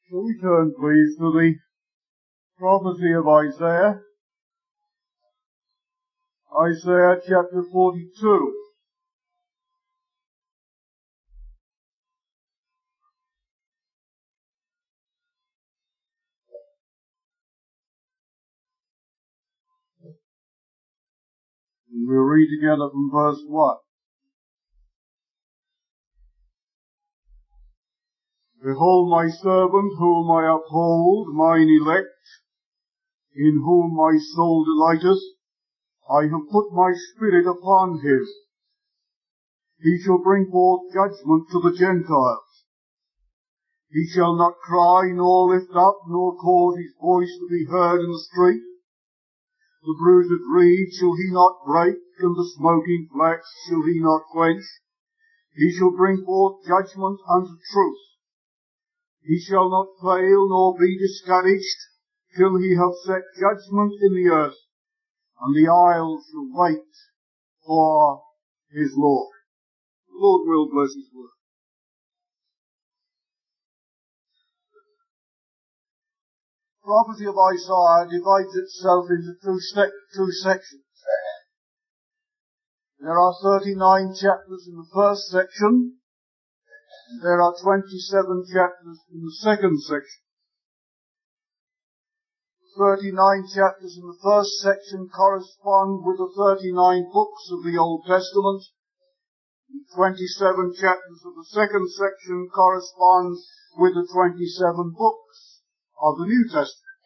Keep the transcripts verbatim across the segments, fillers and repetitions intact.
Shall we turn, please, to the prophecy of Isaiah? Isaiah chapter forty-two. And we'll read together from verse one. Behold my servant whom I uphold, mine elect, in whom my soul delighteth. I have put my spirit upon him. He shall bring forth judgment to the Gentiles. He shall not cry, nor lift up, nor cause his voice to be heard in the street. The bruised reed shall he not break, and the smoking flax shall he not quench. He shall bring forth judgment unto truth. He shall not fail nor be discouraged, till he have set judgment in the earth, and the isles shall wait for his Lord. The Lord will bless his word. The prophecy of Isaiah divides itself into two, ste- two sections. There are thirty-nine chapters in the first section. There are twenty-seven chapters in the second section. thirty-nine chapters in the first section correspond with the thirty-nine books of the Old Testament. The twenty-seven chapters of the second section correspond with the twenty-seven books of the New Testament.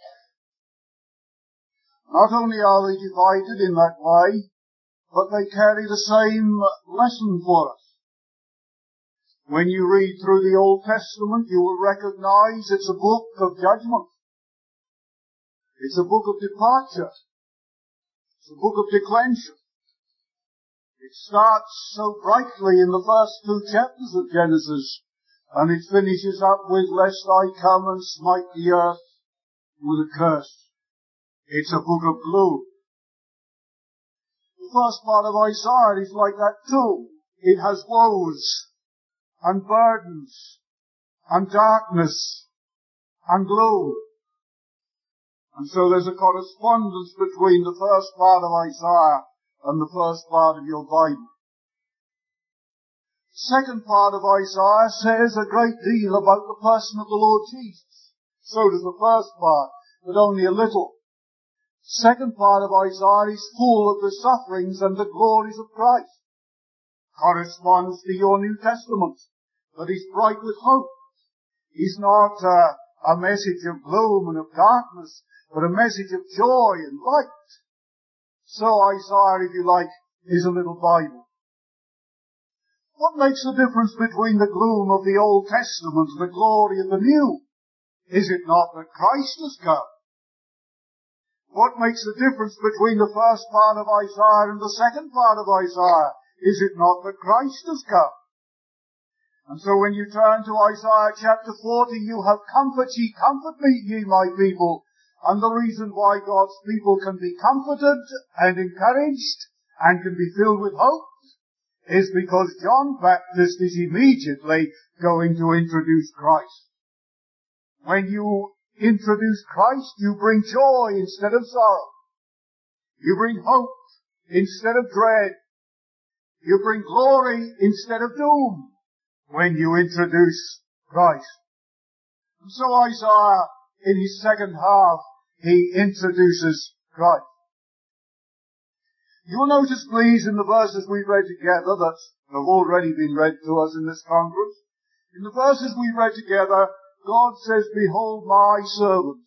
Not only are they divided in that way, but they carry the same lesson for us. When you read through the Old Testament, you will recognize it's a book of judgment. It's a book of departure. It's a book of declension. It starts so brightly in the first two chapters of Genesis, and it finishes up with, lest I come and smite the earth with a curse. It's a book of gloom. The first part of Isaiah is like that too. It has woes and burdens, and darkness, and gloom. And so there's a correspondence between the first part of Isaiah and the first part of your Bible. The second part of Isaiah says a great deal about the person of the Lord Jesus. So does the first part, but only a little. The second part of Isaiah is full of the sufferings and the glories of Christ. Corresponds to your New Testament, but is bright with hope. It's not uh, a message of gloom and of darkness, but a message of joy and light. So Isaiah, if you like, is a little Bible. What makes the difference between the gloom of the Old Testament and the glory of the New? Is it not that Christ has come? What makes the difference between the first part of Isaiah and the second part of Isaiah? Is it not that Christ has come? And so when you turn to Isaiah chapter forty, you have comfort ye, comfort me, ye my people. And the reason why God's people can be comforted and encouraged and can be filled with hope is because John Baptist is immediately going to introduce Christ. When you introduce Christ, you bring joy instead of sorrow. You bring hope instead of dread. You bring glory instead of doom when you introduce Christ. And so Isaiah, in his second half, he introduces Christ. You'll notice, please, in the verses we read together that have already been read to us in this conference, in the verses we read together, God says, behold my servant.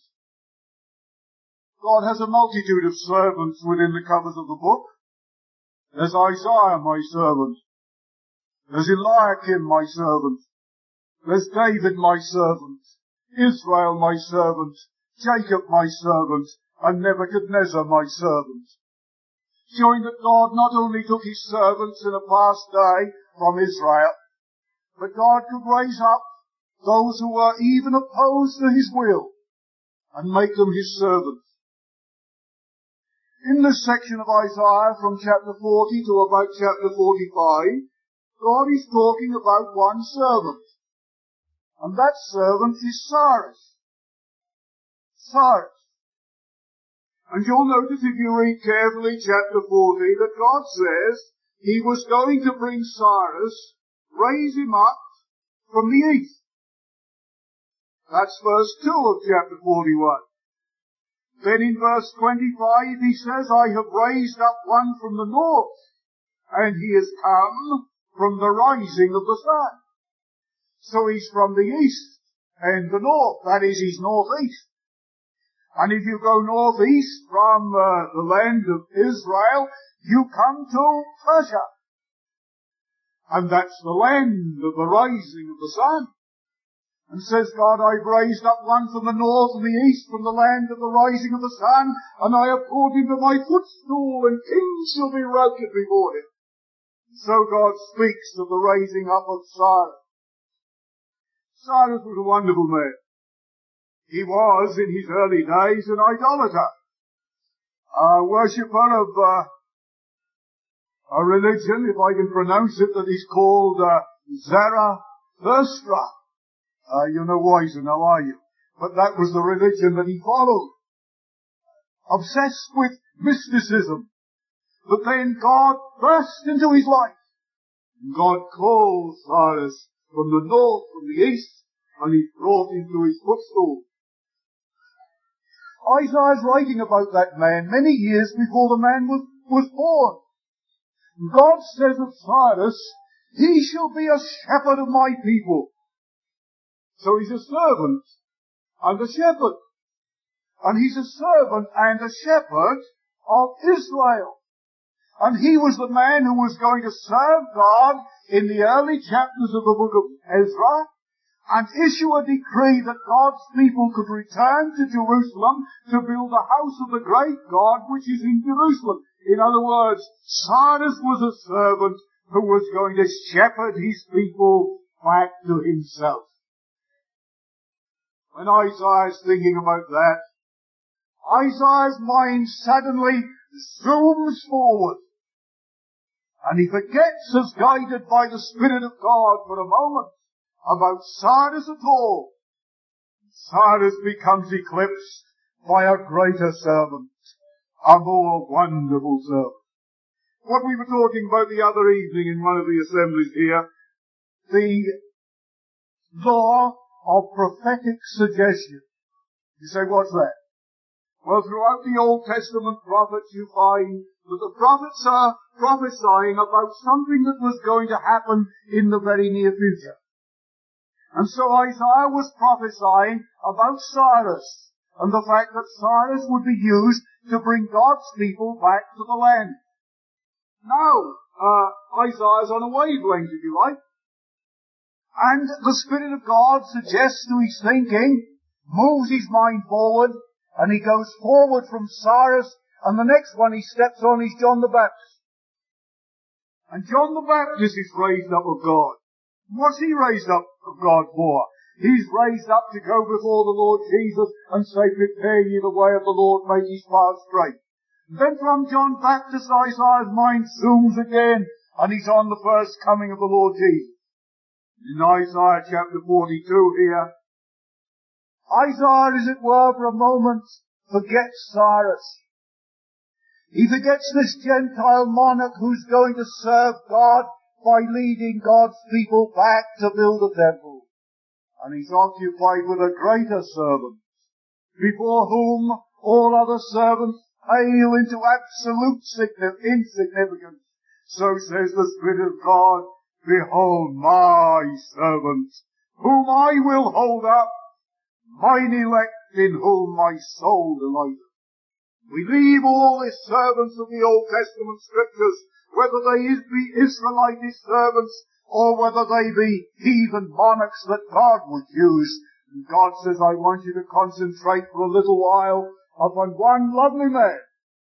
God has a multitude of servants within the covers of the book. There's Isaiah, my servant. There's Eliakim, my servant. There's David, my servant. Israel, my servant. Jacob, my servant. And Nebuchadnezzar, my servant. Showing that God not only took his servants in a past day from Israel, but God could raise up those who were even opposed to his will and make them his servants. In this section of Isaiah from chapter forty to about chapter forty-five, God is talking about one servant. And that servant is Cyrus. Cyrus. And you'll notice if you read carefully chapter forty that God says he was going to bring Cyrus, raise him up from the east. That's verse two of chapter forty-one. Then in verse twenty-five he says, I have raised up one from the north, and he has come from the rising of the sun. So he's from the east and the north, that is, he's northeast. And if you go northeast from uh, the land of Israel, you come to Persia. And that's the land of the rising of the sun. And says God, I've raised up one from the north and the east, from the land of the rising of the sun, and I have called him to my footstool, and kings shall be routed before him. So God speaks of the raising up of Cyrus. Cyrus was a wonderful man. He was, in his early days, an idolater, a worshipper of uh, a religion, if I can pronounce it, that is called uh, Zarathustra. Uh, you're no wiser now, are you? But that was the religion that he followed. Obsessed with mysticism. But then God burst into his life. God called Cyrus from the north, from the east, and he brought him to his footstool. Isaiah's writing about that man many years before the man was, was born. God says of Cyrus, he shall be a shepherd of my people. So he's a servant and a shepherd. And he's a servant and a shepherd of Israel. And he was the man who was going to serve God in the early chapters of the book of Ezra, and issue a decree that God's people could return to Jerusalem to build the house of the great God which is in Jerusalem. In other words, Cyrus was a servant who was going to shepherd his people back to himself. When Isaiah is thinking about that, Isaiah's mind suddenly zooms forward, and he forgets, as guided by the Spirit of God for a moment, about Cyrus at all. Cyrus becomes eclipsed by a greater servant, a more wonderful servant. What we were talking about the other evening in one of the assemblies here, the law of prophetic suggestion. You say, what's that? Well, throughout the Old Testament prophets you find that the prophets are prophesying about something that was going to happen in the very near future. And so Isaiah was prophesying about Cyrus and the fact that Cyrus would be used to bring God's people back to the land. Now, uh, Isaiah's on a wavelength, if you like. And the Spirit of God suggests to his thinking, moves his mind forward, and he goes forward from Cyrus, and the next one he steps on is John the Baptist. And John the Baptist is raised up of God. What's he raised up of God for? He's raised up to go before the Lord Jesus and say, prepare ye the way of the Lord, make his path straight. Then from John Baptist, Isaiah's mind zooms again, and he's on the first coming of the Lord Jesus. In Isaiah chapter forty-two here, Isaiah, as it were, for a moment, forgets Cyrus. He forgets this Gentile monarch who's going to serve God by leading God's people back to build a temple. And he's occupied with a greater servant, before whom all other servants pale into absolute insignificance. So says the Spirit of God, behold my servant, whom I will hold up, mine elect in whom my soul delighteth. We leave all the servants of the Old Testament Scriptures, whether they be Israelite servants or whether they be heathen monarchs that God would use. And God says, I want you to concentrate for a little while upon one lovely man,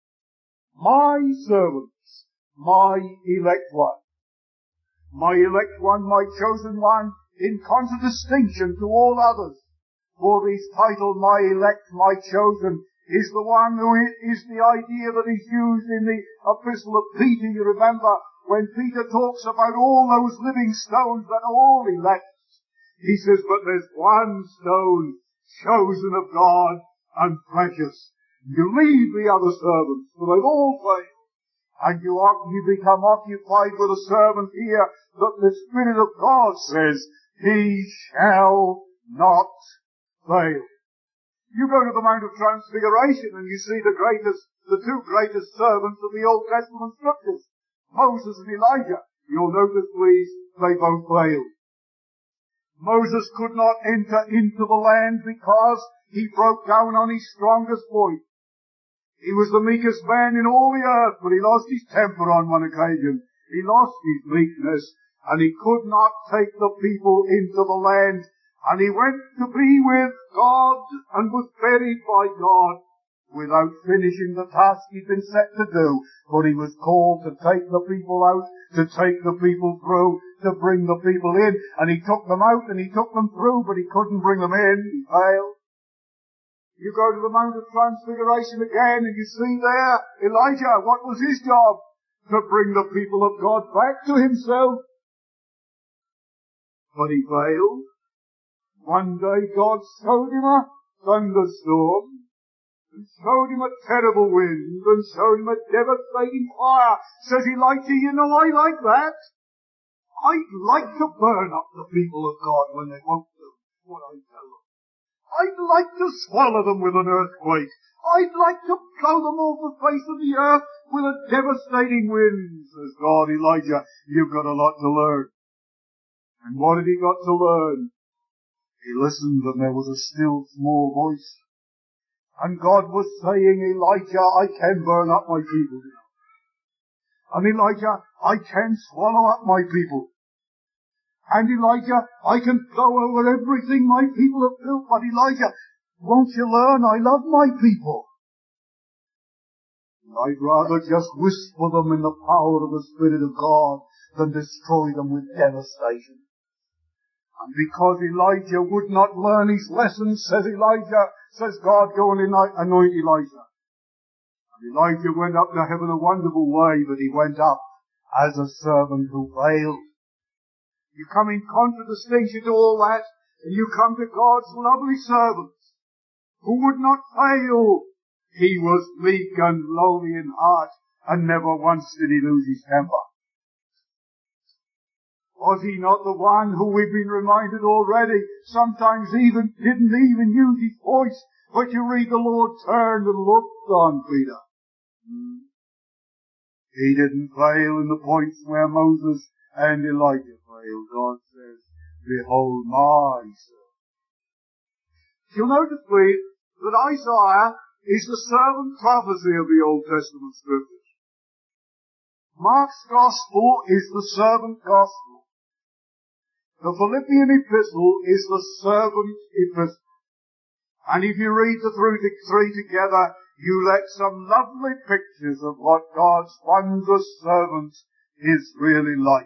my servants, my elect one. My elect one, my chosen one, in contradistinction to all others. For this title, my elect, my chosen, is the one who is the idea that is used in the epistle of Peter. You remember when Peter talks about all those living stones that are all elect. He says, but there's one stone chosen of God and precious. You leave the other servants, for they've all failed. And you, you become occupied with a servant here that the Spirit of God says, he shall not fail. You go to the Mount of Transfiguration and you see the greatest, the two greatest servants of the Old Testament scriptures, Moses and Elijah. You'll notice, please, they both failed. Moses could not enter into the land because he broke down on his strongest point. He was the meekest man in all the earth, but he lost his temper on one occasion. He lost his meekness, and he could not take the people into the land. And he went to be with God and was buried by God without finishing the task he'd been set to do. But he was called to take the people out, to take the people through, to bring the people in. And he took them out and he took them through, but he couldn't bring them in. He failed. You go to the Mount of Transfiguration again and you see there Elijah. What was his job? To bring the people of God back to himself. But he failed. One day God showed him a thunderstorm, and showed him a terrible wind, and showed him a devastating fire. Says Elijah, you know, I like that. I'd like to burn up the people of God when they won't do what I tell them. I'd like to swallow them with an earthquake. I'd like to blow them off the face of the earth with a devastating wind. Says God, Elijah, you've got a lot to learn. And what had he got to learn? He listened and there was a still small voice. And God was saying, Elijah, I can burn up my people. And Elijah, I can swallow up my people. And Elijah, I can blow over everything my people have built. But Elijah, won't you learn? I love my people. I'd rather just whisper them in the power of the Spirit of God than destroy them with devastation. And because Elijah would not learn his lesson, says Elijah, says God, go and anoint Elijah. And Elijah went up to heaven a wonderful way, but he went up as a servant who failed. You come in contradistinction to all that, and you come to God's lovely servant, who would not fail. He was meek and lowly in heart, and never once did he lose his temper. Was he not the one who we've been reminded already, sometimes even didn't even use his voice, but you read the Lord turned and looked on Peter. Hmm. He didn't fail in the points where Moses and Elijah failed. God says, behold my servant. You'll notice, please, that Isaiah is the servant prophecy of the Old Testament scriptures. Mark's gospel is the servant gospel. The Philippian epistle is the servant epistle. And if you read the three together, you let some lovely pictures of what God's wondrous servant is really like.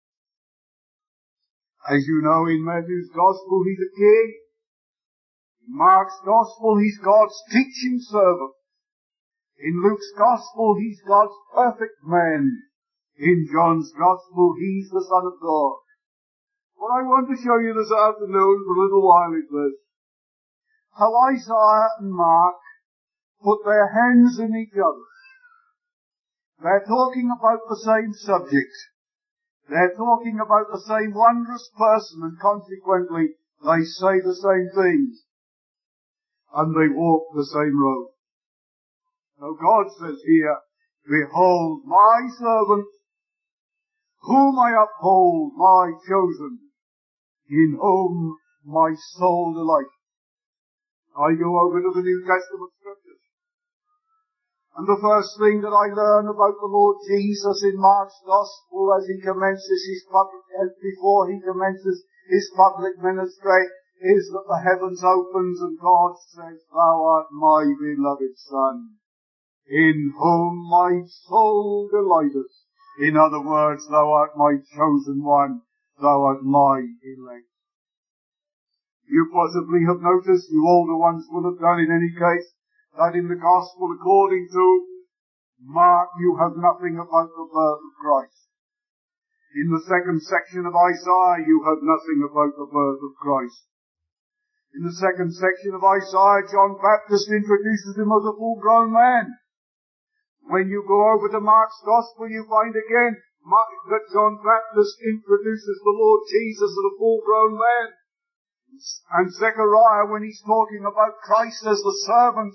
As you know, in Matthew's gospel, he's a king. In Mark's gospel, he's God's teaching servant. In Luke's gospel, he's God's perfect man. In John's gospel, he's the Son of God. What I want to show you this afternoon for a little while is this. How Isaiah and Mark put their hands in each other. They're talking about the same subject. They're talking about the same wondrous person, and consequently they say the same things. And they walk the same road. So God says here, behold my servant, whom I uphold, my chosen, in whom my soul delights. I go over to the New Testament scriptures. And the first thing that I learn about the Lord Jesus in Mark's Gospel as he commences his public, before he commences his public ministry, is that the heavens opens and God says, thou art my beloved Son, in whom my soul delighteth. In other words, thou art my chosen one, thou art my elect. You possibly have noticed, you older ones will have done in any case, that in the Gospel according to Mark you have nothing about the birth of Christ. In the second section of Isaiah, you have nothing about the birth of Christ. In the second section of Isaiah, John Baptist introduces him as a full-grown man. When you go over to Mark's Gospel, you find again Mark, that John Baptist introduces the Lord Jesus as a full-grown man. And Zechariah, when he's talking about Christ as the servant,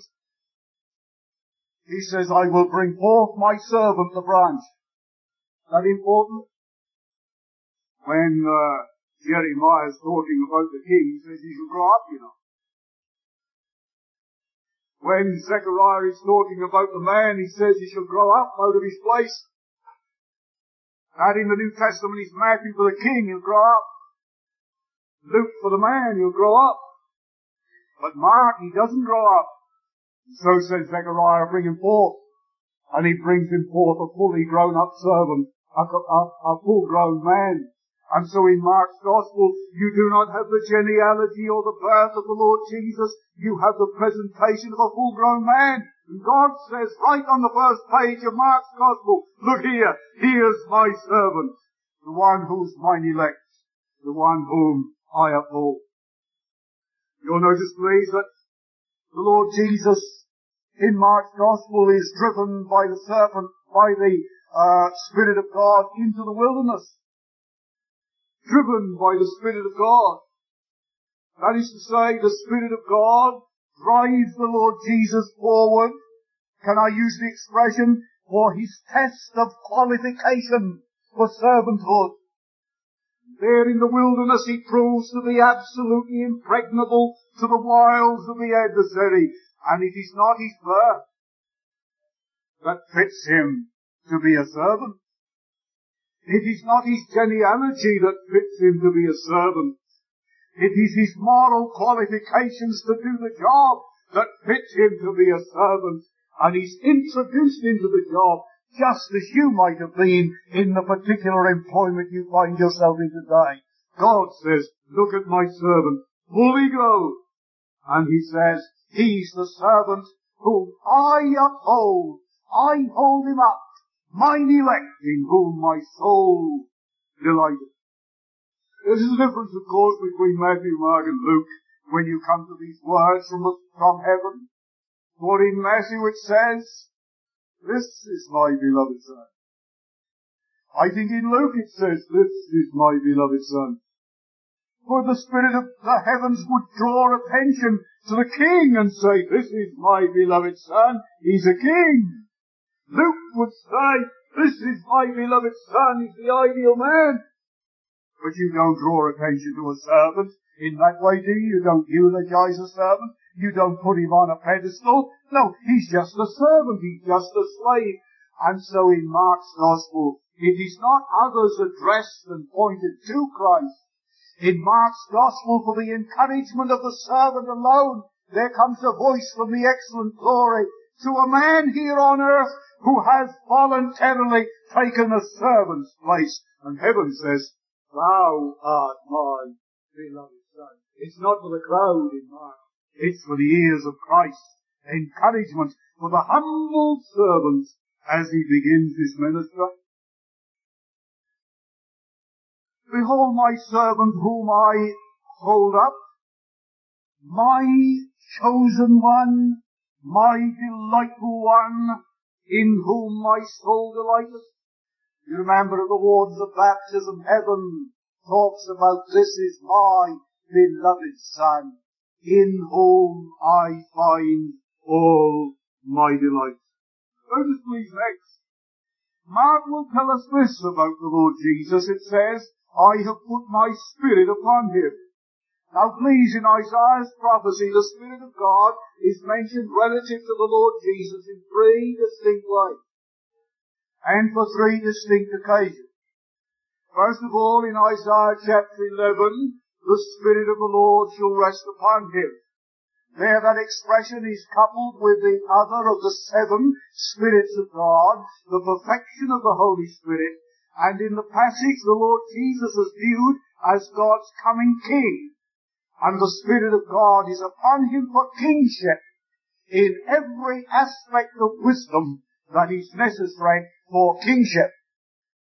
he says, I will bring forth my servant, the branch. Is that important? When uh, Jeremiah is talking about the king, he says he shall grow up, you know. When Zechariah is talking about the man, he says he shall grow up out of his place. And in the New Testament, he's Matthew for the king, he'll grow up. Luke for the man, he'll grow up. But Mark, he doesn't grow up. So says Zechariah, bring him forth. And he brings him forth a fully grown up servant, a, a, a full grown man. And so in Mark's Gospel, you do not have the genealogy or the birth of the Lord Jesus. You have the presentation of a full-grown man. And God says right on the first page of Mark's Gospel, look here, here's my servant, the one who's mine elect, the one whom I uphold. You'll notice, please, that the Lord Jesus in Mark's Gospel is driven by the serpent, by the uh, Spirit of God into the wilderness. Driven by the Spirit of God. That is to say, the Spirit of God drives the Lord Jesus forward. Can I use the expression? For his test of qualification for servanthood. There in the wilderness he proves to be absolutely impregnable to the wiles of the adversary. And it is not his birth that fits him to be a servant. It is not his genealogy that fits him to be a servant. It is his moral qualifications to do the job that fits him to be a servant. And he's introduced into the job just as you might have been in the particular employment you find yourself in today. God says, look at my servant, fully grown. And he says, he's the servant whom I uphold. I hold him up. Mine elect, in whom my soul delighteth. This is the difference, of course, between Matthew, Mark, and Luke when you come to these words from, from heaven. For in Matthew it says, this is my beloved Son. I think in Luke it says, this is my beloved Son. For the Spirit of the heavens would draw attention to the King and say, this is my beloved Son. He's a King. Luke would say, this is my beloved Son, he's the ideal man. But you don't draw attention to a servant in that way, do you? You don't eulogize a servant. You don't put him on a pedestal. No, he's just a servant, he's just a slave. And so in Mark's Gospel, it is not others addressed and pointed to Christ. In Mark's Gospel, for the encouragement of the servant alone, there comes a voice from the excellent glory to a man here on earth who has voluntarily taken a servant's place. And heaven says, thou art my beloved Son. It's not for the crowd in Mark. It's for the ears of Christ. Encouragement for the humble servant as he begins his ministry. Behold my servant whom I hold up, my chosen one, my delightful one, in whom my soul delighteth. You remember at the waters of baptism, heaven talks about, this is my beloved Son, in whom I find all my delight. Notice please next. Mark will tell us this about the Lord Jesus. It says, I have put my Spirit upon him. Now please, in Isaiah's prophecy, the Spirit of God is mentioned relative to the Lord Jesus in three distinct ways, and for three distinct occasions. First of all, in Isaiah chapter eleven, the Spirit of the Lord shall rest upon him. There that expression is coupled with the other of the seven spirits of God, the perfection of the Holy Spirit, and in the passage the Lord Jesus is viewed as God's coming King. And the Spirit of God is upon him for kingship in every aspect of wisdom that is necessary for kingship.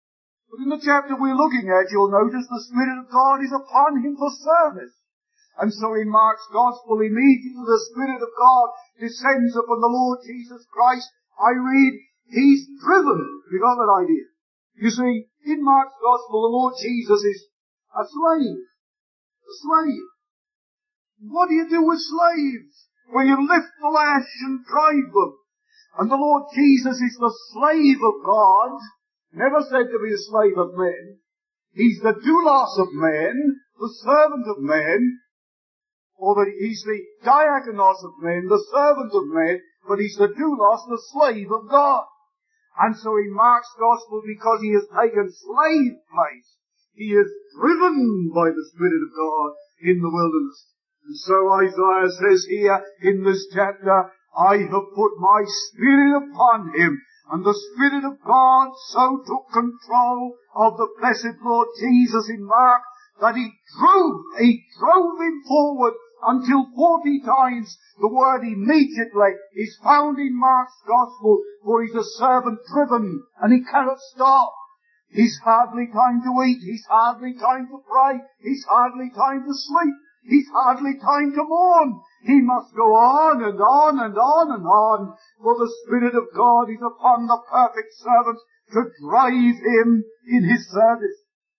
But in the chapter we're looking at, you'll notice the Spirit of God is upon him for service. And so in Mark's Gospel, immediately the Spirit of God descends upon the Lord Jesus Christ. I read, he's driven. You got that idea? You see, in Mark's Gospel, the Lord Jesus is a slave. A slave. What do you do with slaves? Well, you lift the lash and drive them. And the Lord Jesus is the slave of God, never said to be a slave of men. He's the doulos of men, the servant of men, or the, he's the diakonos of men, the servant of men, but he's the doulos, the slave of God. And so in Mark's Gospel, because he has taken slave place, he is driven by the Spirit of God in the wilderness. And so Isaiah says here in this chapter, I have put my Spirit upon him. And the Spirit of God so took control of the blessed Lord Jesus in Mark that he drove, he drove him forward until forty times the word immediately is found in Mark's Gospel, for he's a servant driven and he cannot stop. He's hardly time to eat, he's hardly time to pray, he's hardly time to sleep, he's hardly time to mourn. He must go on and on and on and on, for the Spirit of God is upon the perfect servant to drive him in his service.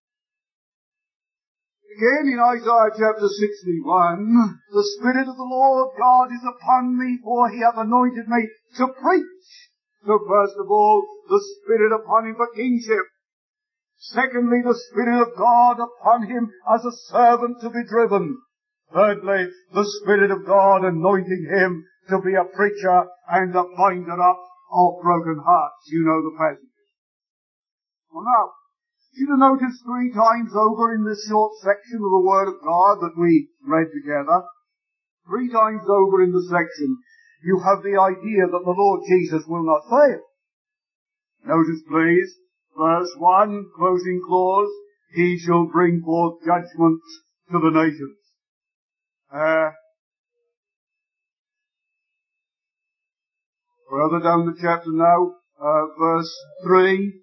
Again in Isaiah chapter sixty-one, the Spirit of the Lord God is upon me, for he hath anointed me to preach. So first of all, the Spirit upon him for kingship. Secondly, the Spirit of God upon him as a servant to be driven. Thirdly, the Spirit of God anointing him to be a preacher and a binder up of broken hearts. You know the passage. Well now, you have noticed three times over in this short section of the Word of God that we read together, three times over in the section, you have the idea that the Lord Jesus will not fail. Notice please, verse one, closing clause, he shall bring forth judgment to the nations. Uh, further down the chapter now, uh, verse three,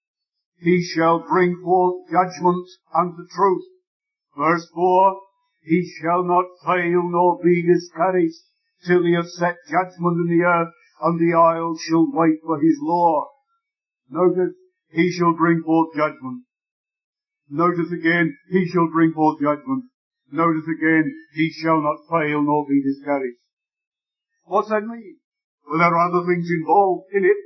he shall bring forth judgment unto truth. Verse four, he shall not fail nor be discouraged till he hath set judgment in the earth, and the isles shall wait for his law. Notice, he shall bring forth judgment. Notice again, he shall bring forth judgment. Notice again, he shall not fail nor be discouraged. What's that mean? Well, there are other things involved in it.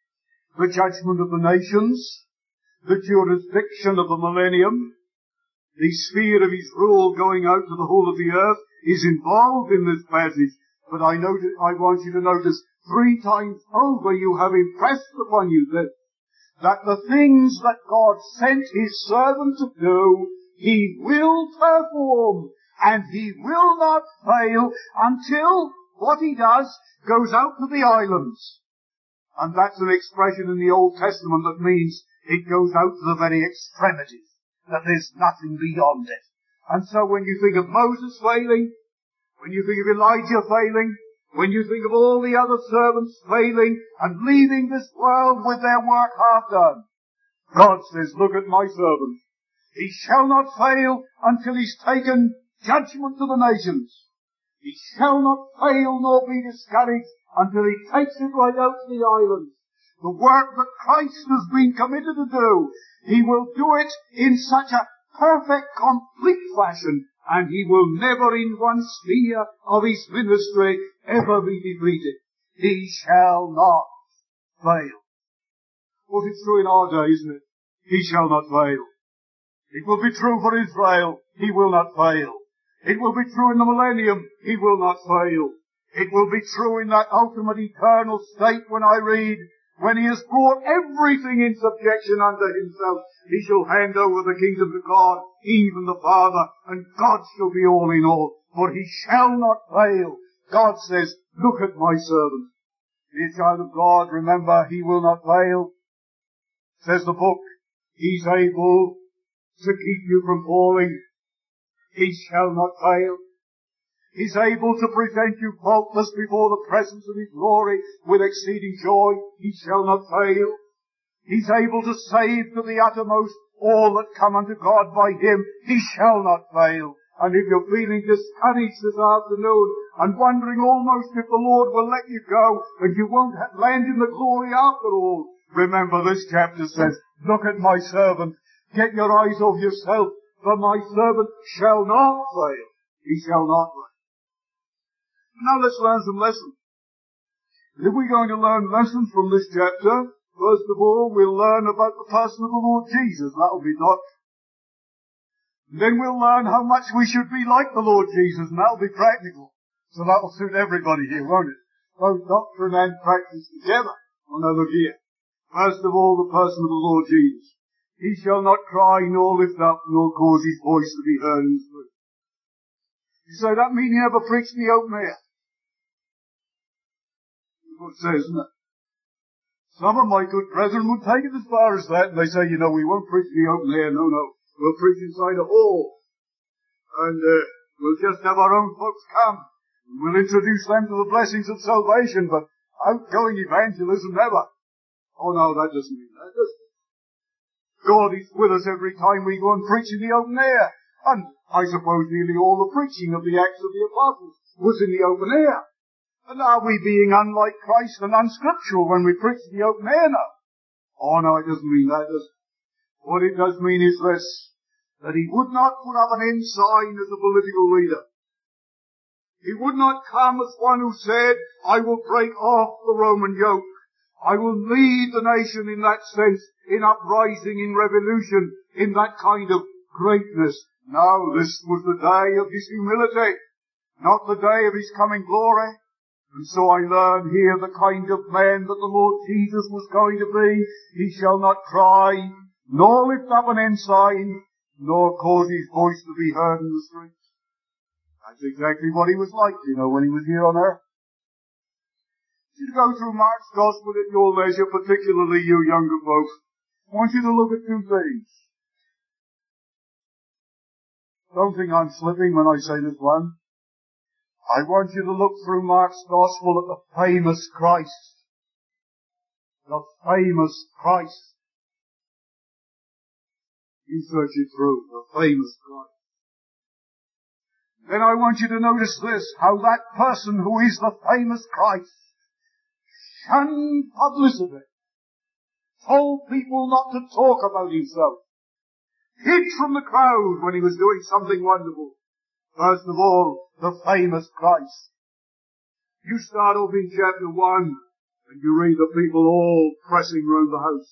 The judgment of the nations, the jurisdiction of the millennium, the sphere of his rule going out to the whole of the earth is involved in this passage. But I notice, I want you to notice three times over you have impressed upon you this, that the things that God sent his servant to do, he will perform, and he will not fail until what he does goes out to the islands. And that's an expression in the Old Testament that means it goes out to the very extremities, that there's nothing beyond it. And so when you think of Moses failing, when you think of Elijah failing, when you think of all the other servants failing and leaving this world with their work half done, God says, look at my servant. He shall not fail until he's taken judgment to the nations. He shall not fail nor be discouraged until he takes it right out to the islands. The work that Christ has been committed to do, he will do it in such a perfect, complete fashion, and he will never in one sphere of his ministry ever be defeated. He shall not fail. Well, it's true in our day, isn't it? He shall not fail. It will be true for Israel. He will not fail. It will be true in the millennium. He will not fail. It will be true in that ultimate eternal state when I read, when he has brought everything in subjection unto himself, he shall hand over the kingdom to God, even the Father, and God shall be all in all, for he shall not fail. God says, look at my servant. Dear child of God, remember, he will not fail. Says the book, he's able to keep you from falling. He shall not fail. He's able to present you faultless before the presence of his glory with exceeding joy. He shall not fail. He's able to save to the uttermost all that come unto God by him. He shall not fail. And if you're feeling discouraged this afternoon and wondering almost if the Lord will let you go and you won't land in the glory after all, remember this chapter says, look at my servant. Get your eyes off yourself, for my servant shall not fail. He shall not fail. Now let's learn some lessons. If we're going to learn lessons from this chapter, first of all, we'll learn about the person of the Lord Jesus. That'll be doctrine. Then we'll learn how much we should be like the Lord Jesus, and that'll be practical. So that'll suit everybody here, won't it? Both doctrine and practice together. Oh, now look here. First of all, the person of the Lord Jesus. He shall not cry, nor lift up, nor cause his voice to be heard in the street. You say, that mean he never preached in the open air? That's what it says, isn't it? Some of my good brethren would take it as far as that, and they say, you know, we won't preach in the open air. No, no. We'll preach inside a hall. And uh, we'll just have our own folks come. And we'll introduce them to the blessings of salvation, but outgoing evangelism never. Oh no, that doesn't mean that, does it? God is with us every time we go and preach in the open air. And I suppose nearly all the preaching of the Acts of the Apostles was in the open air. And are we being unlike Christ and unscriptural when we preach in the open air now? Oh no, it doesn't mean that, does it? What it does mean is this, that he would not put up an ensign as a political leader. He would not come as one who said, I will break off the Roman yoke. I will lead the nation in that sense, in uprising, in revolution, in that kind of greatness. No, this was the day of his humility, not the day of his coming glory. And so I learn here the kind of man that the Lord Jesus was going to be. He shall not cry, nor lift up an ensign, nor cause his voice to be heard in the streets. That's exactly what he was like, you know, when he was here on earth. You go through Mark's Gospel at your leisure, particularly you younger folks. I want you to look at two things. Don't think I'm slipping when I say this one. I want you to look through Mark's Gospel at the famous Christ. The famous Christ. You search it through, the famous Christ. Then I want you to notice this, how that person who is the famous Christ shunned publicity, told people not to talk about himself, hid from the crowd when he was doing something wonderful. First of all, the famous Christ. You start off in chapter one, and you read the people all pressing round the house.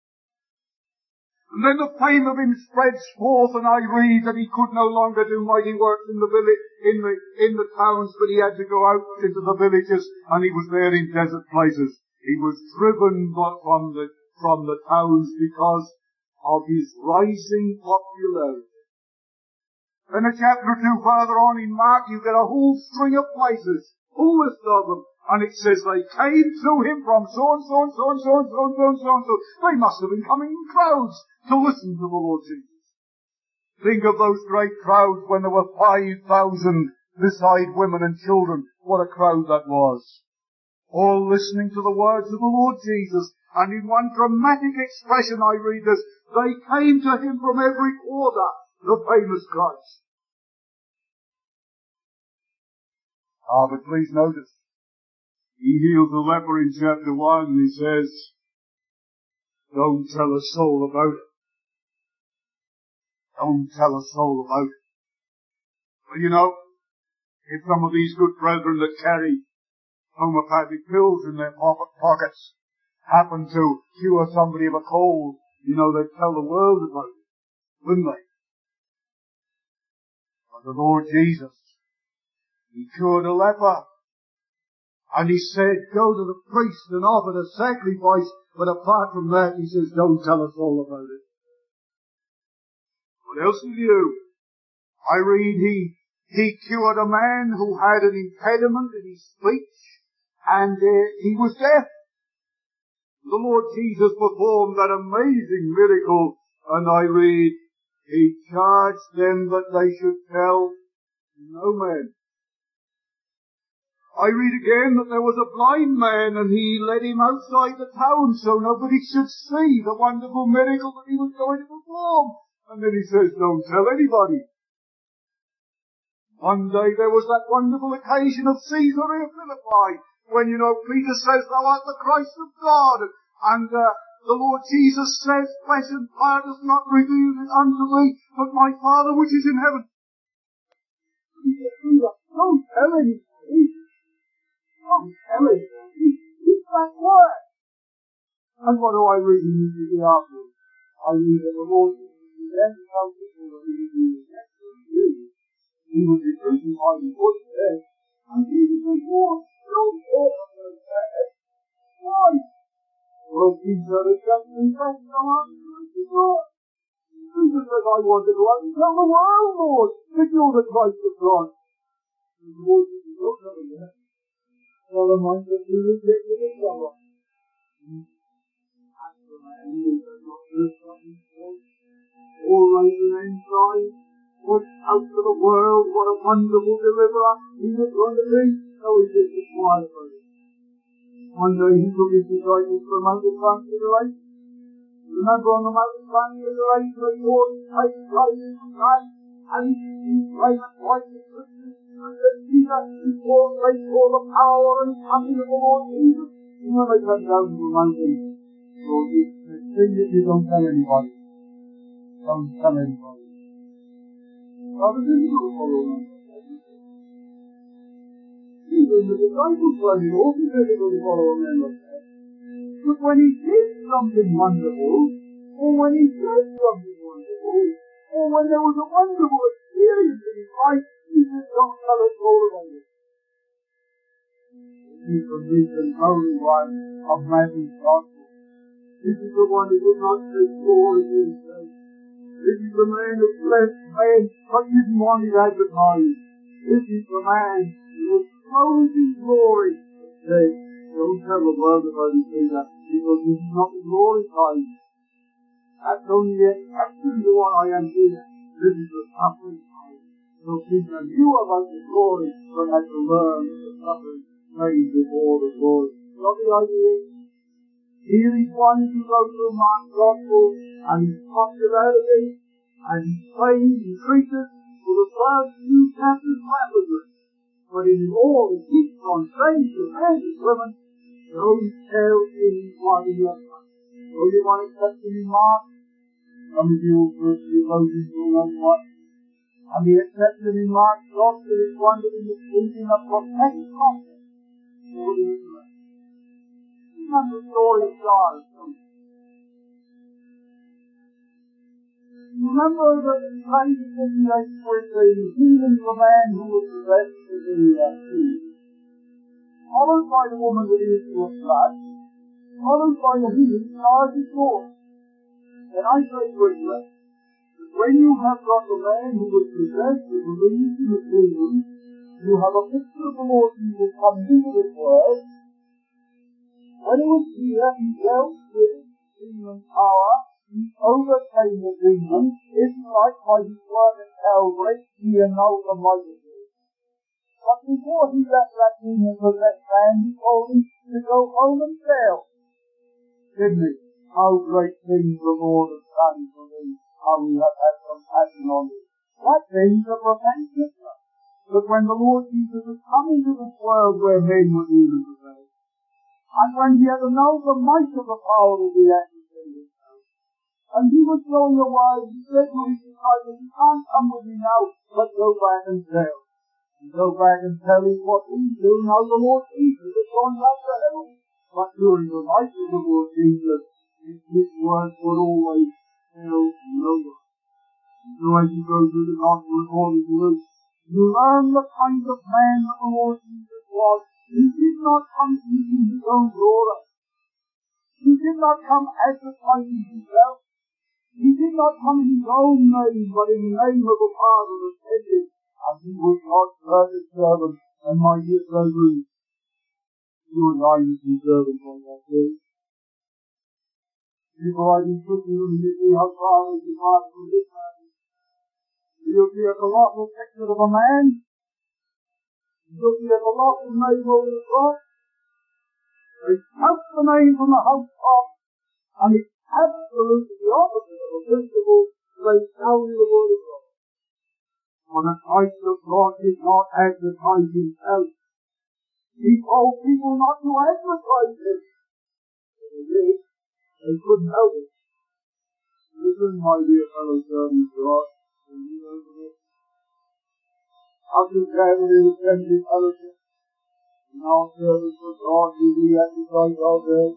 And then the fame of him spreads forth, and I read that he could no longer do mighty works in the village, in the, in the towns, but he had to go out into the villages, and he was there in desert places. He was driven from the, from the towns because of his rising popularity. Then a chapter or two further on in Mark, you get a whole string of places, whole list of them, and it says they came to him from so and so and so and so and so and so and so and so. They must have been coming in crowds to listen to the Lord Jesus. Think of those great crowds when there were five thousand beside women and children. What a crowd that was. All listening to the words of the Lord Jesus. And in one dramatic expression I read this, they came to him from every quarter, the famous Christ. Ah, but please notice, he heals the leper in chapter one, and he says, don't tell a soul about it. Don't tell a soul about it. Well, you know, if some of these good brethren that carry homeopathic pills in their pockets happen to cure somebody of a cold, you know, they'd tell the world about it, wouldn't they? But the Lord Jesus, he cured a leper. And he said, go to the priest and offer the sacrifice, but apart from that, he says, don't tell us all about it. What else did he do? I read he, he cured a man who had an impediment in his speech, and uh, he was deaf. The Lord Jesus performed that amazing miracle, and I read, he charged them that they should tell no man. I read again that there was a blind man and he led him outside the town so nobody should see the wonderful miracle that he was going to perform. And then he says, don't tell anybody. One day there was that wonderful occasion of Caesarea Philippi when, you know, Peter says, thou art the Christ of God. And uh, the Lord Jesus says, flesh and blood has not revealed it unto thee, but my Father which is in heaven. He said, Peter, don't tell anybody. Don't tell anybody. Keep that word. And what do I read immediately afterwards? I read that the Lord Jesus then told people that he was doing the next thing. He was decreasing by the foot there. And Jesus said, Lord, don't talk about that. Why? Well, Peter is just in fact no answer to God. Jesus says, I wanted to tell the world, Lord, that you're the Christ of God. And the Lord says, don't tell them that. Tell them I said, you rejected the trouble. That's the man who does not live from his faith. All raising inside. Was out to the world, what a wonderful deliverer he was going to be. So he did this quiet about it. One day he took his disciples to the Mount of Transfiguration. Remember on the Mount of Transfiguration where he ought to take place from that, and he prayed twice the Christians, and said, Peter, before they saw the power and coming of the Lord Jesus. And when they came down to the mountain, Lord Jesus said, see that you don't tell anybody. Don't tell anybody. Brothers and sisters, even the disciples were also difficult to follow a man like that. But when he did something wonderful, or when he said something wonderful, or when there was a wonderful experience in his life, he said, don't tell us all about it. This is the recent Holy One of Matthew's Gospel. This is the one who did not take glory to himself. This is the man who blessed men, but didn't want it advertised. This is the man who was clothed in glory. Say, don't tell the world about his Peter, because this is not the glory time. That's only the exception to what I am here. This is the suffering time. So Peter knew about the glory, but had to learn the suffering made before the glory. Not the idea. Here is one who goes through Mark's Gospel, and his popularity, and his fame increases for the first few chapters rapidly. But in all, he keeps on saying to men and women, don't tell anyone else. So you want to accept him in Mark? Some of you will be devoted to know what. And the accepted in Mark's Gospel is one that is speaking of prophetic content for the Israel. Remember the story of John. Remember that in Matthew fifty-eight where the healing of a man who was possessed with the uh, sea, followed by the woman with the issue of blood, followed by the healing charge of God. And I say to you that when you have got the man who was possessed with the leaves and the demon, you have a picture of the Lord Jesus coming into this world. When he was here, he dealt with demon power. He overcame the demon, if like by his work at Calvary, he annulled the multitude. But before he left that demon-possessed man, he told him to go home and tell. Didn't he? How great things the Lord has done for me, how we have had compassion on me. That thing's a prophetic picture. But when the Lord Jesus was coming to this world where men were demon-possessed, and when he had annulled the might of the power of the adversary, and he was going away, he said to his disciples, you can't come with me now, but go back and tell. And go back and tell him what we do, how the Lord Jesus has gone back to heaven. But during the life of the Lord Jesus, his words would always tell no one. So as you go through the gospel according to Luke, you learn the kind of man that the Lord Jesus was. He did not come seeking his own glory. He did not come advertising himself. He did not come in his own name, but in the name of the Father that sent him. And he was God's perfect servant and mighty brethren. You and I need to be servants on that day. Before I can put you in to see how far we depart from this man, you'll see a colossal picture of a man looking at the lost and made over the cross. They took the name from the housetop, and it's absolutely the opposite of the principle they carry the word of God. For the Christ of God did not advertise himself. He told people not to advertise him. But they did. They couldn't help it. Listen, my dear fellow servants of God, when you over this, after gathered in assembly fellowship, in our service for God, we be exercise our day.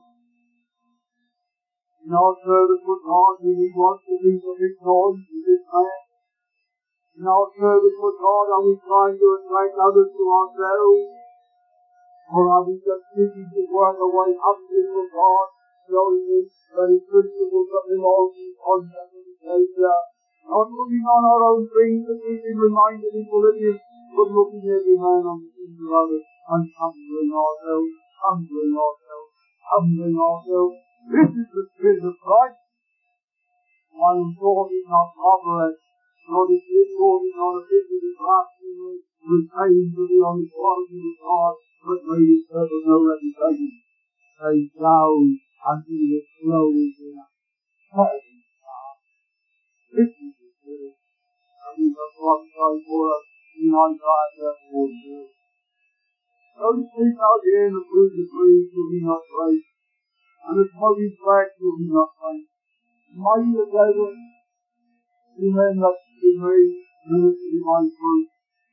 In our service for God, we need want to be the big noise in this man. In our service for God, are we trying to attract others to ourselves? Or are we just seeking to work our way up to for God, showing us that His principles that belong in contact with the Savior, not looking on our own things that we've been reminded in Philippians, but looking every man on the things of others, and humbling ourselves, humbling ourselves, humbling ourselves. This is the Spirit of Christ. I am talking not corporate, nor is this talking on a figurative blasphemy, retained to be on the quality of God, but made his purpose no reputation. They down unto the flow into that heaven star. This is the Spirit, and we have prophesied for us in Isaiah chapter forty-two. Those speak out here in the fruit of the trees will be not great, and the smoking flax will be not faint. Mighty the devil, you men that give me, ministry my fruit.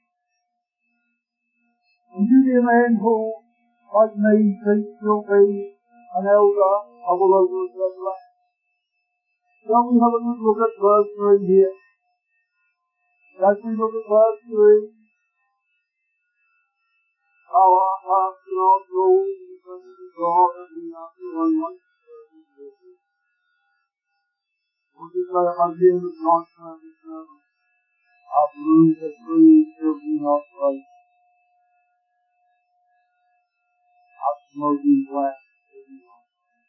And you be a man who, like me, thinks you'll be an elder of a local assembly. Shall we have a good look at verse three here? As we look at verse three, our hearts and our souls in the presence of God and we have to run like what is that I hear the contrary of service? I've moved the trees till be not right. I've smoking black till be not right.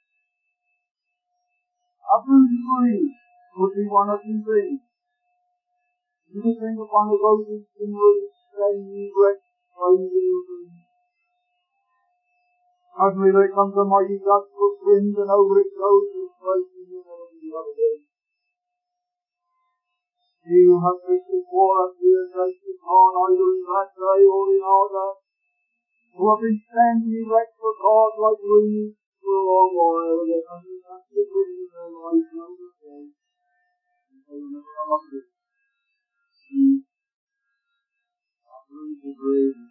I've moved the trees would be one of these things. You can think of one of those in roots saying you wreck praising the trees. Suddenly there comes a mighty gust of wind and over it goes this praising the Lord the other day. You have this before us here, grace upon either in that day or in our day, who have been standing erect for God like trees for a long while, and have been active in their life and over day, and they will never come up with it. See, I believe the grave.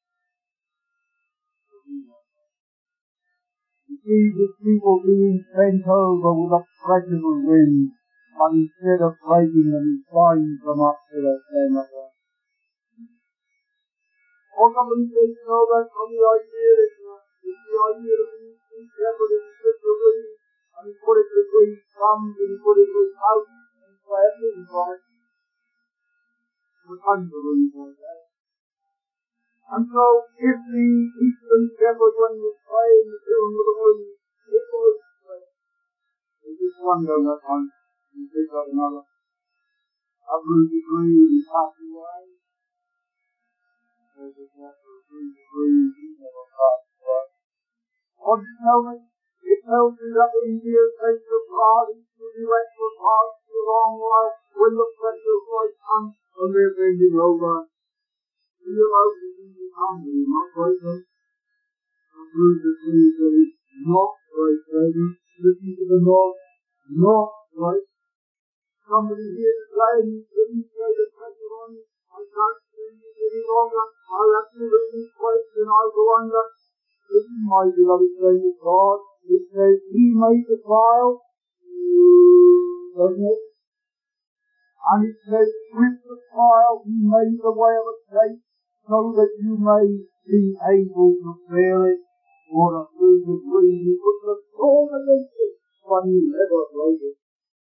You see the people being bent over with a pressure of wind, and instead of breaking them, he binds them up to their stem again. Or somebody says, no, that's not the idea, it's the idea of being shepherd and strip the weed, and he put it between thumbs, and he put it between out, and flat in front. With tons of weeds like that. And so, if the eastern shepherd, when he was playing the tune of the wind, it was straight. He just wonder that one, and he picked up another. A blue degree, he passed away. There's a chapter of blue degree, he never passed away. What does it tell me? It tells me that in years takes of God, each will be left for past for a long while, when the pressure of life comes, and they're bending over. Realize that he is humble, not greater. A blue degree that is not great, baby. Listen to the north, not great. Somebody here today, you couldn't say the pressure on you. I can't see you any longer. I have to leave this place and I go under. Listen, my beloved friend of God. It says, He made the trial, doesn't it? And it says, with the trial, He made the way of escape, so that you may be able to bear it. For a blue degree, you put the storm against it, but you never break it.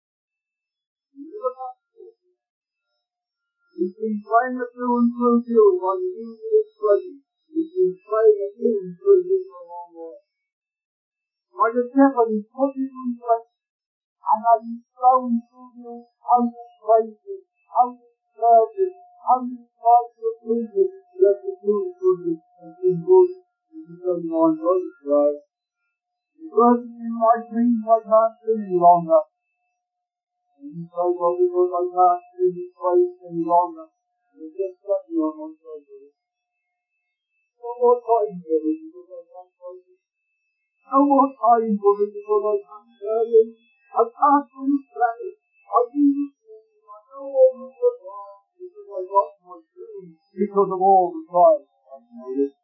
He's been playing it through and through you while you use it as pleasure. He's been playing it through and through you for a long while. Like a shepherd, he's put you in place, and as he's thrown through you, how you praise him, how you serve him, how you try to approve him, let the food has been good, and you don't mind others, right? The person in my dream I can't see any longer. And you say, well, because I can't see this place any longer, you just shut me on one side of it. No more time for it because I can't see it. No more time for it because I can't hear it. I can't understand it. I do this thing. I know all the good wrong because I lost my dream because of all the trials I've made it.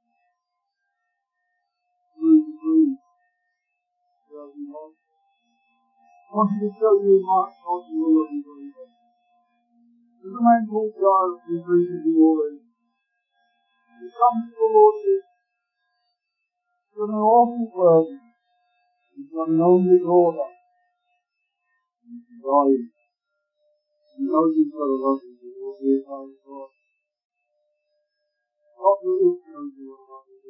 Through the dream. Where we want. I wanted to show you my thoughts you will love me very well. There's a man called Giles who preaches the always. He comes to the Lord and he's got an awful burden. He's got an only daughter. He's dying. He knows he's got a love him. He will be a kind of God. Not the rich knows he will love him.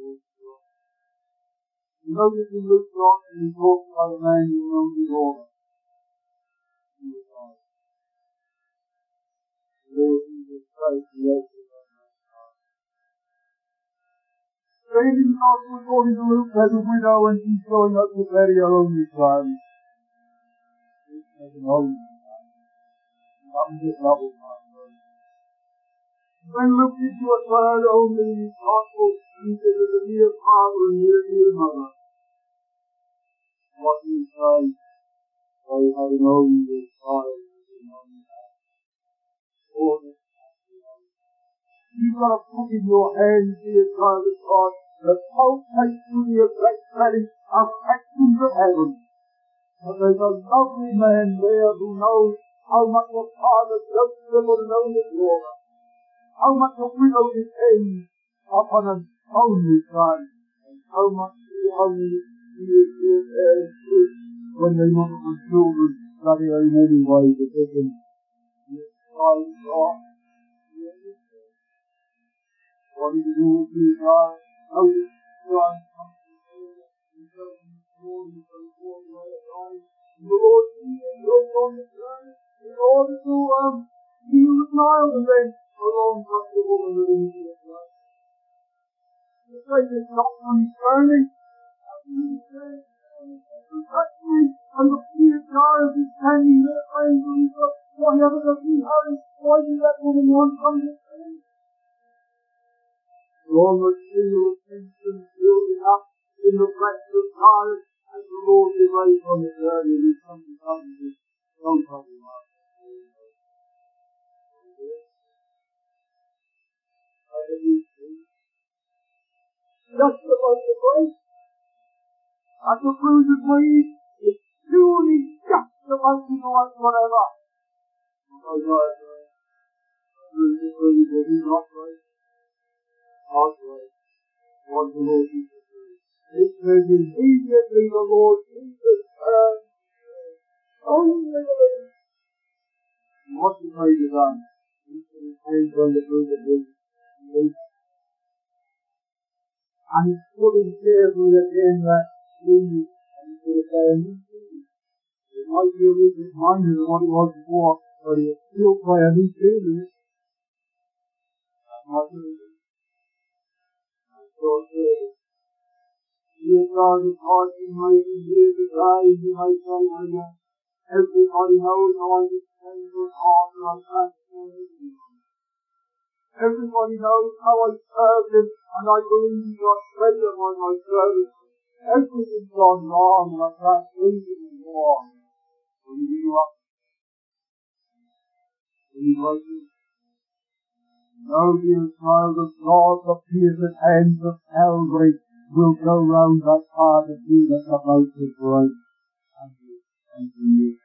He knows if he looks on and he talks about a man who knows his daughter. He will die. Lord Jesus Christ, the essence of my heart. Saving God according to Luke has a widow and she's going up to bury her only son. This has an only son. Nothing but love of my son. When looked into a third only gospel, he said as a dear father and dear dear mother. What do you say? They have an only child and an only man. You've got to put in your hands, dear child of God, that pulsates through the electric affections of heaven. But there's a lovely man there who knows how much a father just never known his daughter, how much a widow depends upon an only son, and how much the only years their parents did when they wanted the children study in any way to get them. Yes, child of God. What do you do with you, God? How do you God comes to you? You tell him this morning, you tell him all the way along. The Lord Jesus goes on the journey in order to um, heal the child and then go on comfortable and living into his life. The place is not concerning. How do you say? You touch me and the dear child is standing there praying to himself. Whatever does he hurry? Why did that woman want something to say? Lord, let your attention building up in the breast of God as the Lord is raised on the journey and he's come to come to this. Don't come to us. Just about the grace at the fruit of trees, it's truly just about to do us whatever. Oh God, fruit of trees will be not right. Not right. What the Lord Jesus says. It says immediately the Lord Jesus turned. Only what the praise is on. He put his hands on the fruit of trees. And he's putting carefully again that tree and he put it there. It might be a little bit minor than what it was before, but it's still quite a new tree, isn't it? That's my tree. That's your tree. Dear God, it's hard to make and hear the cries you may say, I know. Everybody knows how I defend your heart and I can't stand it. Everybody knows how I served him, and I believe he's got treasure on my service. Everything's gone wrong, and I can't please him anymore. Will you give up? Will you like it? No, dear child of God, the pierced hands of Calvary will go round that part of you that's about to break. Thank you. Thank you.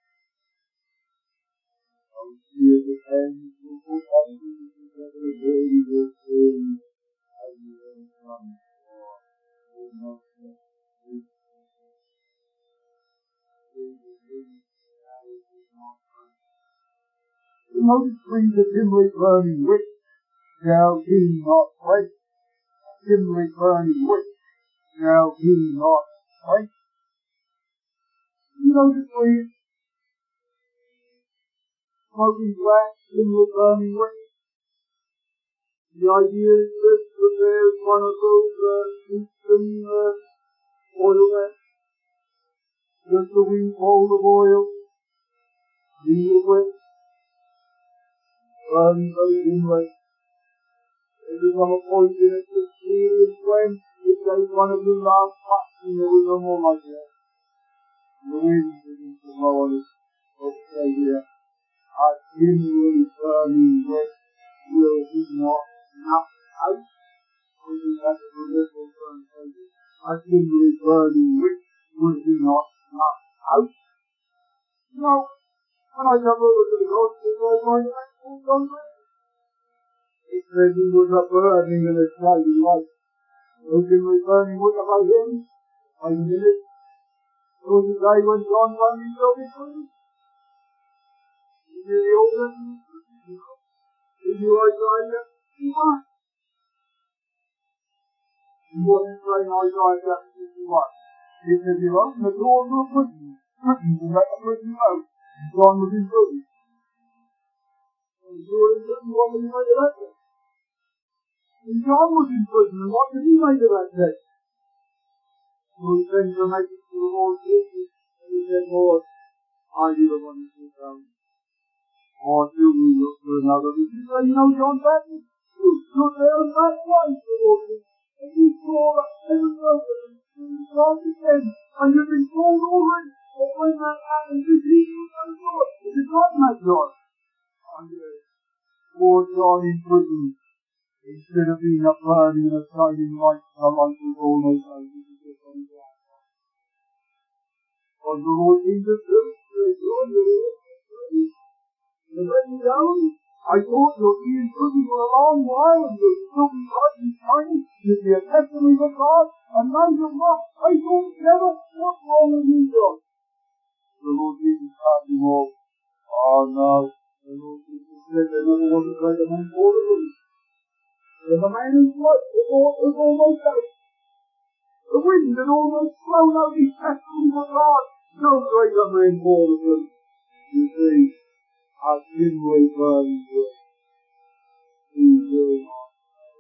Those pierced hands will put that thing together again in your sin. And you will come forth. Oh, no, no. The most free the dimly burning wick shall he not break. Dimly burning wick shall he not break. You know the tree smoking black, dimly burning wick. The idea is this. there's one of those uh, Eastern uh, oil there. Just a wee bowl of oil, real wet, burning very thin wet. There become a point in it that's serious when it gave one of the last puffs and there was no more like that. The wind begins to blow on it. Okay, here. A dimly burning wet will he not snuff out? I think that's a little translation. A dimly burning wet will he not snuff out? No. When I come over to the hospital, I find that all gone red. It said he was a burning in a shining light. Looking with burning wood about him. I did it. There was a day when John Bunyan told me free. He knew the Old Testament. He knew Isaiah. He was. He wasn't praying Isaiah chapter fifty-one. He said, you know, the doors were prison. Prison to let the prison out. John was in prison. And you were in prison, what did he make of that day? And John was in prison, and what did he make of that day? So he sent a message to the Lord Jesus, and he said, Lord, I do the one who down. Or do we look for another? Did you say, you know, John Baptist? You stood there and that twice, the Lord Jesus, and you saw that heaven open, and you started again, and you've been told already that when that happens, you see you no God. It is not that God. And uh, poor John in prison, instead of being a burning and a shining light, the light was almost out. On the Lord Jesus Christ, and let me down. I thought you'll be in prison for a long while, and you'll still be bright and shining, you'll be a testimony of God, and now you're not. I thought never, what's wrong with you, God? The Lord Jesus passed him off. Oh no, the Lord Jesus said they never want to take a man for the Lord. And the man whose life was almost out. The wind had almost blown out his testimony of God. No greater man for the Lord. You see, a dimly burning wood. He will not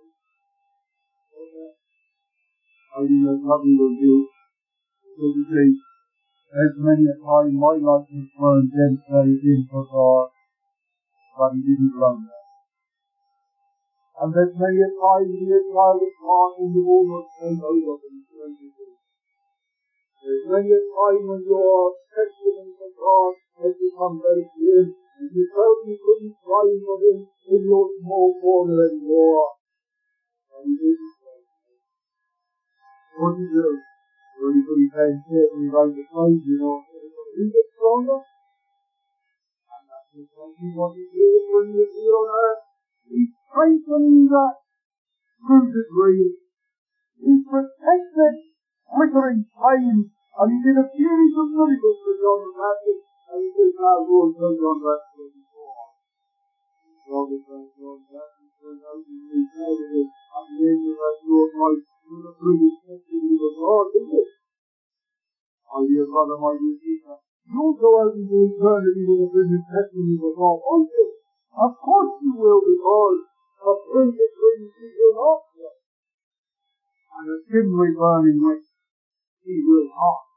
know. I think there's nothing to do. So you see, there's many a time my life was burned dead very in for God, but he didn't blow that. And there's many a time he has tried his heart and you almost turned over him. There's many a time when your testimony for God has become very clear, and you felt you couldn't cry for him in your small corner anymore. And he didn't say so. What did you do? Well, you put his hands carefully around the clothes, you know, he gets stronger. And that's exactly what he did when he was here on earth. He strengthened that bruised reed. He protected flickering flames. And he did a series of miracles for John the Baptist, and he says, now go and tell John the Baptist before. Well, the John the Baptist turned out to be terrible, and the end of that short life was a pretty testimony of God, isn't it? My dear brother, my dear sister, you'll go out into eternity with a pretty testimony of God, won't you? Of course you will, because a perfect brings people up. And a dimly burning wick, he will not.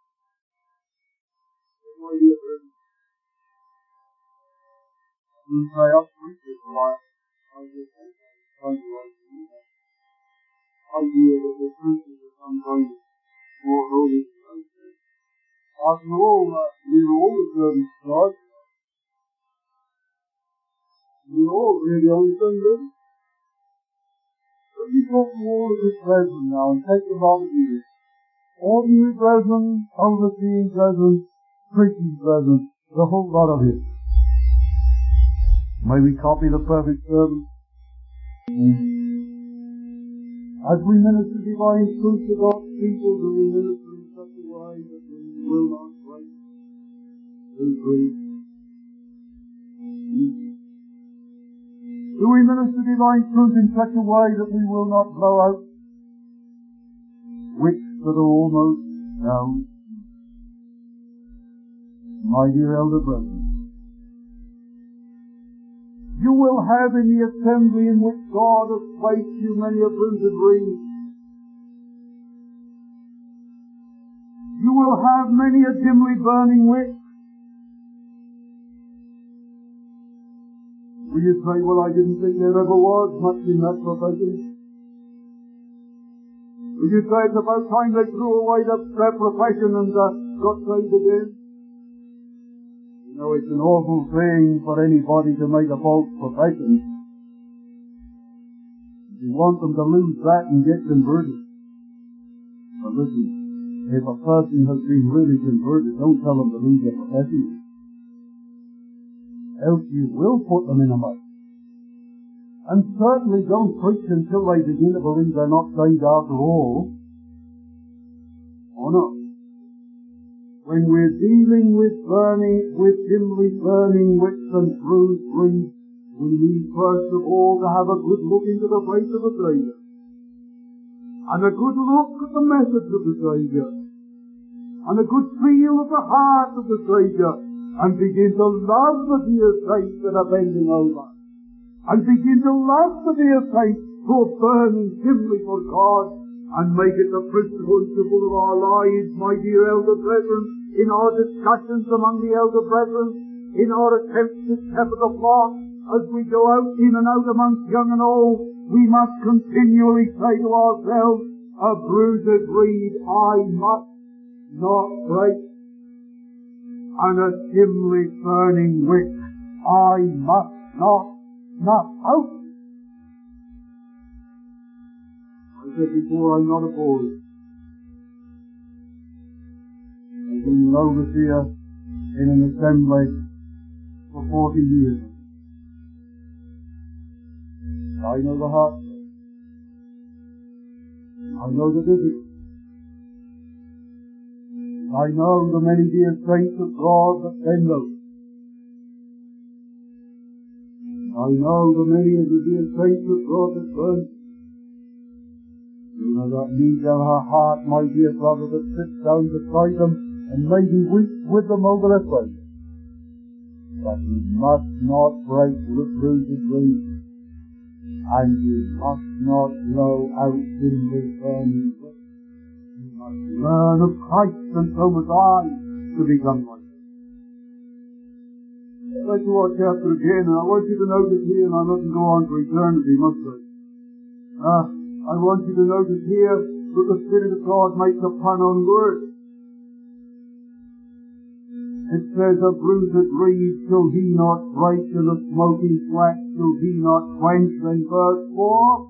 My dear friends, you say, I'll preach this life. I just think it's funny like you. I hear that the preachers are sometimes more holy than others. After all, uh, we're all the servants of God. We're all really only done good. Let me talk to all of his brethren now and take them on to you. Ordinary brethren, overseeing brethren, preaching brethren, the whole lot of it. May we copy the perfect servant. As we minister divine truth to God's people, do we minister in such a way that we will not break the truth? Do we minister divine truth in such a way that we will not blow out wicks that are almost down? My dear elder brethren, You will have in the assembly in which God has placed you many a bruised reed. You will have many a dimly burning wick. Will you say, well, I didn't think there ever was much in that profession? Will you say it's about time they threw away that, that profession and uh, got saved again? You know, it's an awful thing for anybody to make a false profession. You want them to lose that and get converted. But listen, if a person has been really converted, don't tell them to lose their profession. Else you will put them in a mess. And certainly don't preach until they begin to believe they're not saved after all. Oh no. When we're dealing with burning, with dimly burning wicks and bruised reeds, we need first of all to have a good look into the face of the Saviour. And a good look at the message of the Saviour. And a good feel of the heart of the Saviour. And begin to love the dear saints that are bending over. And begin to love the dear saints who are burning dimly for God. And make it the principal of our lives, my dear elder brethren, in our discussions among the elder brethren, in our attempts to shepherd the flock, as we go out in and out amongst young and old, we must continually say to ourselves, a bruised reed I must not break, and a dimly burning wick I must not snuff out. I said before, I'm not a boy. I've been an overseer in an assembly for forty years. I know the heart. I know the difficulty. I know the many dear saints of God that bend over. I know the many of the dear saints of God that burn. You know that need of her heart, my dear brother, that sits down beside them and maybe weep with them over their faith. But we must not break the bruised reed, and we must not blow out in the burning wick. We must learn of Christ, and so must I, to become like him. Let's watch chapter again, and I want you to notice here, and I mustn't go on to eternity, must I? Ah, I want you to notice here that the Spirit of God makes a pun on words. It says, a bruised reed shall he not break, and a smoking flax shall he not quench. Then verse four,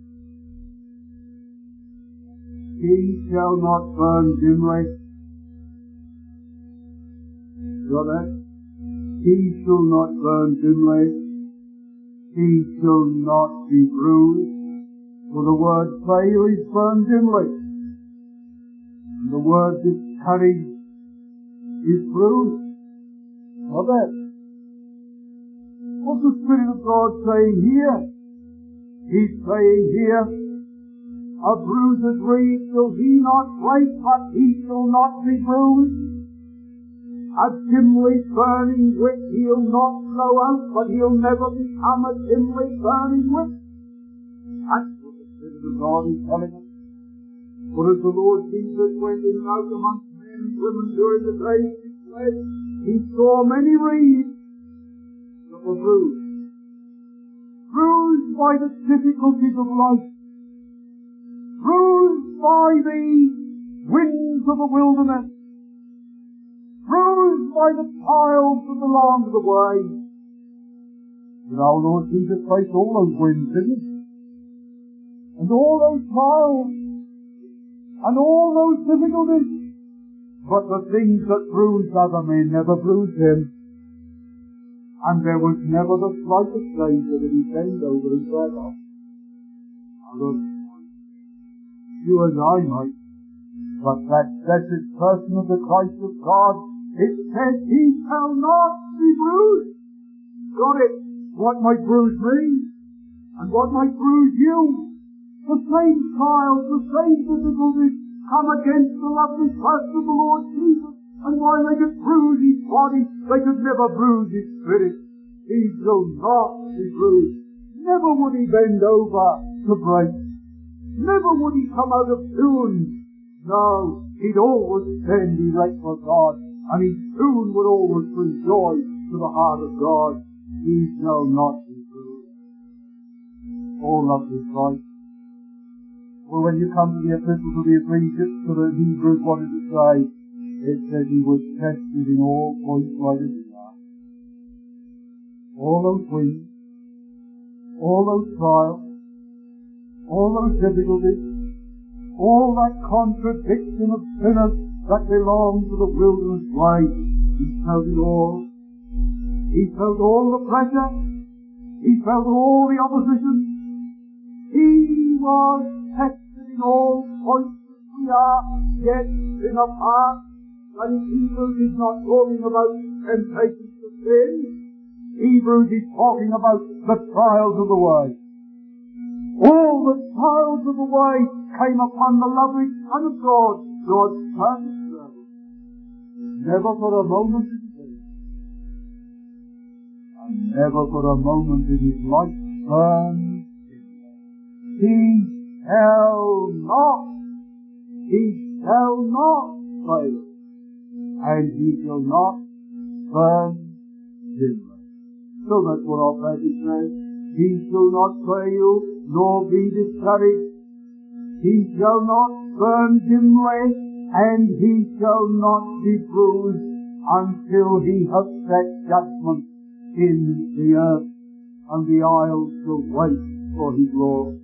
he shall not burn dimly. Got that? He shall not burn dimly. He shall not be bruised. For the word fail is burn dimly. And the word discourage is bruised. Not that. What's the Spirit of God saying here? He's saying here, a bruised reed shall he not break, but he shall not be bruised. A dimly burning wick he'll not blow out, but he'll never become a dimly burning wick. That's what the Spirit of God is telling us. For as the Lord Jesus went in and out amongst men and women during the days of his flesh, he saw many reeds that were bruised. Bruised by the difficulties of life. Bruised by the winds of the wilderness. Bruised by the trials of the along the way. But our Lord Jesus faced all those winds, didn't he? And all those trials. And all those difficulties. But the things that bruised other men never bruised him. And there was never the slightest danger that he bent over and cried off. You and I might. But that blessed person of the Christ of God, it says he shall not be bruised. Got it? What might bruise me? And what might bruise you? The same trials, the same difficulties come against the lovely person of the Lord Jesus. And while they could bruise his body, they could never bruise his spirit. he shall not be bruised. Never would he bend over to break. Never would he come out of tune. No, he'd always stand erect for God, and his tune would always bring joy to the heart of God. He shall not be bruised. All lovely Christ. Well, when you come to the epistle to the Ephesians, to the Hebrews, what does it say? It says he was tested in all points like as we are. All those things, all those trials, all those difficulties, all that contradiction of sinners that belong to the wilderness way, he felt it all. He felt all the pressure. He felt all the opposition. He was tested in all points as we are, yet in a part that in Hebrews is not talking about temptations to sin. Hebrews is talking about the trials of the way. All the trials of the way came upon the lovely Son of God, God's perfect servant. Never for a moment did he fail. And never for a moment did his light burn. He shall not, he shall not fail, and he shall not burn dimly. So that's what our passage says. He shall not fail, nor be discouraged. He shall not burn dimly, and he shall not be bruised until he hath set judgment in the earth, and the isles shall wait for his Lord.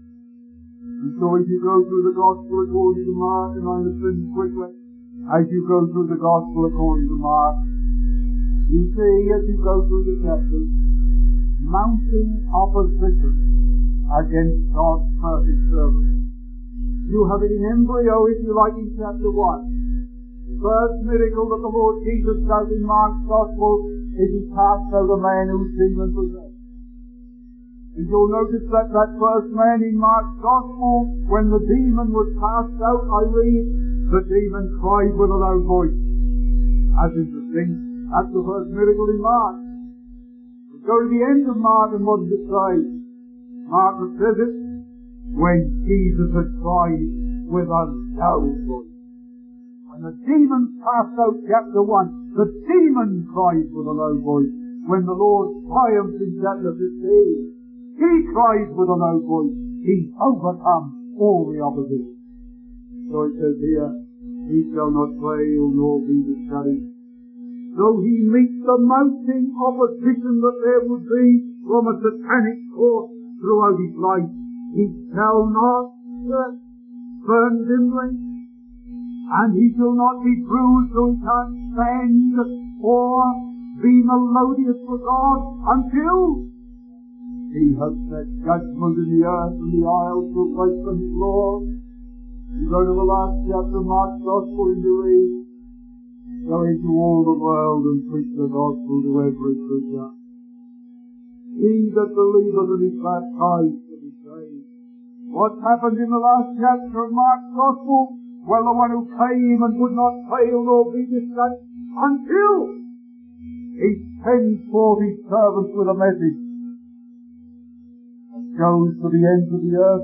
And so as you go through the Gospel according to Mark, and I'm going to finish quickly, as you go through the Gospel according to Mark, you see as you go through the chapters, mounting opposition against God's perfect servant. You have it in embryo, if you like, in chapter one. The first miracle that the Lord Jesus does in Mark's Gospel is he casts out a man who's demon possessed. And you'll notice that that first man in Mark's Gospel, when the demon was cast out, I read, the demon cried with a loud voice. That's interesting. That's the first miracle in Mark. Let's go to the end of Mark, and what does it say? Mark says it, when Jesus had cried with a loud voice. When the demon cast out, chapter one, the demon cried with a loud voice. When the Lord triumphed in chapter fifteen, he cries with a loud voice. He overcome all the opposition. So it says here, he shall not fail nor be discouraged. Though he meets the mounting opposition that there would be from a satanic course throughout his life, he shall not burn dimly, and he shall not be bruised or can't stand or be melodious for God until he has set judgment in the earth, and the isles will wait for his Lord. You go to the last chapter of Mark's Gospel and you read, go into all the world and preach the gospel to every creature. He that believeth and is baptized shall be saved. What happened in the last chapter of Mark's Gospel? Well, the one who came and would not fail nor be discouraged until he sends forth his servants with a message that goes to the ends of the earth,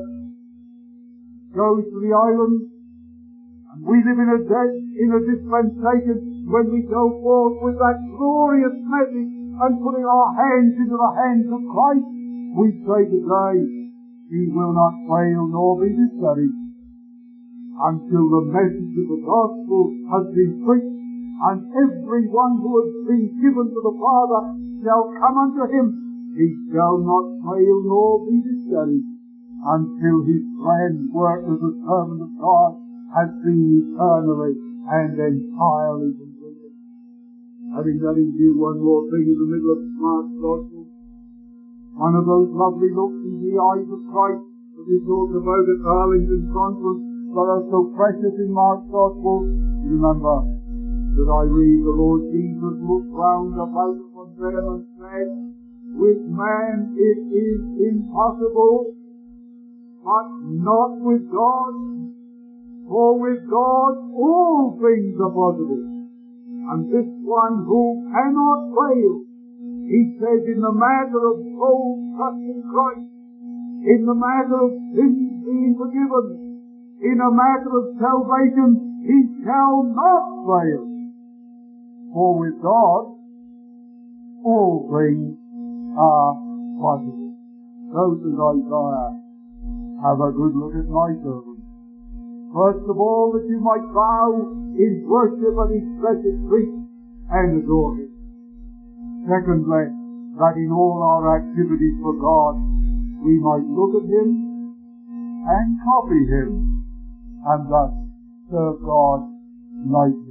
goes to the islands, and we live in a day, in a dispensation when we go forth with that glorious message and putting our hands into the hands of Christ. We say today, he will not fail nor be discouraged until the message of the gospel has been preached, and every one who has been given to the Father shall come unto him. He shall not fail nor be discouraged until his planned work as a servant of God has been eternally and entirely completed. Having done in view one more thing in the middle of Mark's Gospel, one of those lovely looks in the eyes of Christ that we talked about at Arlington Conference that are so precious in Mark's Gospel. Remember that I read the Lord Jesus looked round about upon them and said, with man it is impossible, but not with God. For with God all things are possible. And this one who cannot fail He says in the matter of soul trust in Christ, in the matter of sins being forgiven, in a matter of salvation, he shall not fail. For with God, all things are possible. So says Isaiah. Have a good look at my servant. First of all, that you might bow in worship at his blessed feet and adore him. Secondly, that in all our activities for God, we might look at him and copy him, and thus serve God like